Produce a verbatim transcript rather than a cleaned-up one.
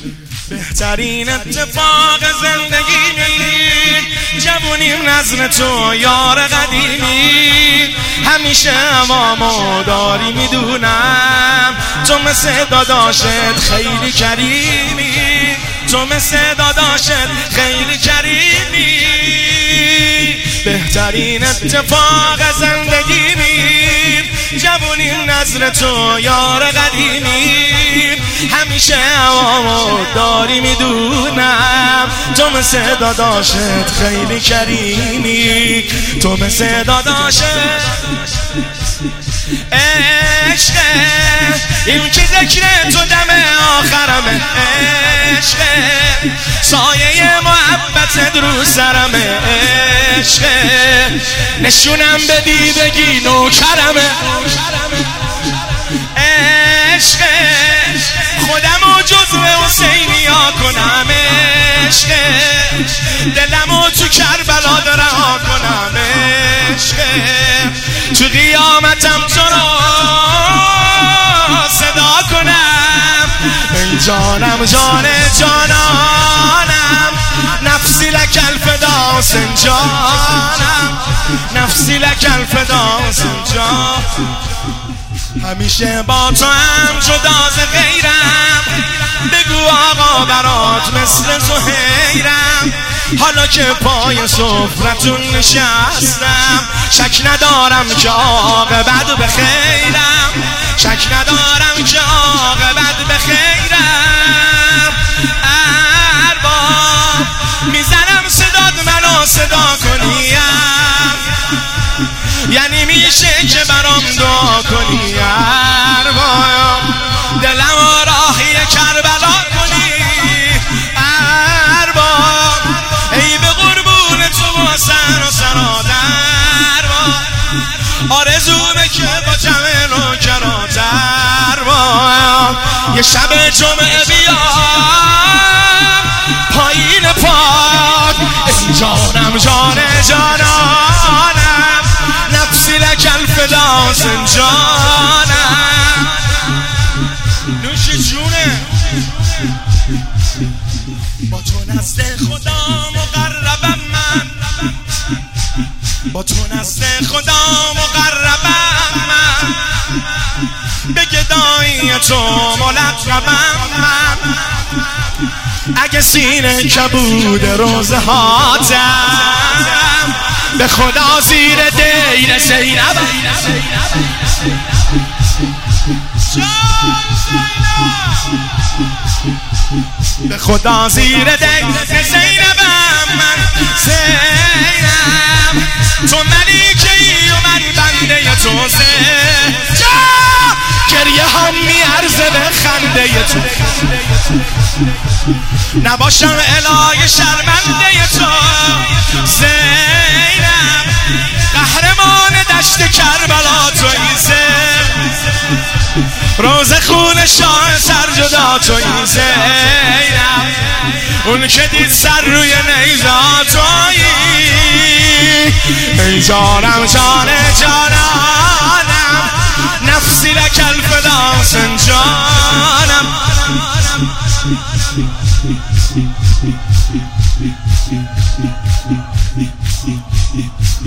بهترین اتفاق زندگیمی جوونیم نظر تو یار قدیمی، همیشه همامو داری میدونم، تو مثل داداشت خیلی کریمی، تو مثل داداشت خیلی کریمی. بهترین اتفاق زندگیمی جوونیم نظر تو یار قدیمی، همیشه هوامو داری میدونم، تو مثل داداشت خیلی کریمی، تو مثل داداشت عشق، این که ذکر تو دم آخرمه، عشق سایه محبت رو سرمه، عشق نشونم بدی بگی نوکرمه، عشق خودمو جزو حسینیا کنم، عشق دلمو تو کربلا رها کنم، عشق تو قیامتم تو رو صدا کنم، ای جانم جان جانانم، نفسی لک الفدا حسین جانم، نفسی لک الفدا حسین جان. همیشه با تو هم جدا ز غیرم، بگو آقا برات مثل زهیرم، حالا که پای سفرتون نشستم، شک ندارم که عاقبت به خیرم، شک ندارم که عاقبت به خیرم. ارباب میزنم صداد منو صدا کنیم، یعنی میشه که برام دعا کنی، ارباب دلم راهی کربلا کنی، ارباب ای به قربون تو با سر و سراد، ارباب آرزومه که با جمع نوکرات، ارباب یه شب جمعه بیام پایین پاک، ای جانم جان جانانم، نفسی لک الفدا حسین جانم. نوش جونه با تو نزد خدا مقربم من، با تو نزد خدا مقربم من، به گدایی تو ملقبم من، اگه سینه کبود روزه هاتم، به خدا زیر دیر زینبم، به خدا زیر دیر زینبم من، زینب تو ملیکه ای و من بنده تو، زینب گریه هم میارزه به خنده تو، نباشم الهی شرمنده تو، زینب قهرمان دشت کربلا تویی، زینب روز خون شاه سرجدا تویی، زینب اون که دید سر روی نیزه تویی، ای جانم جان جانانم، نفسی لک الفدا حسین جانم. Thank you.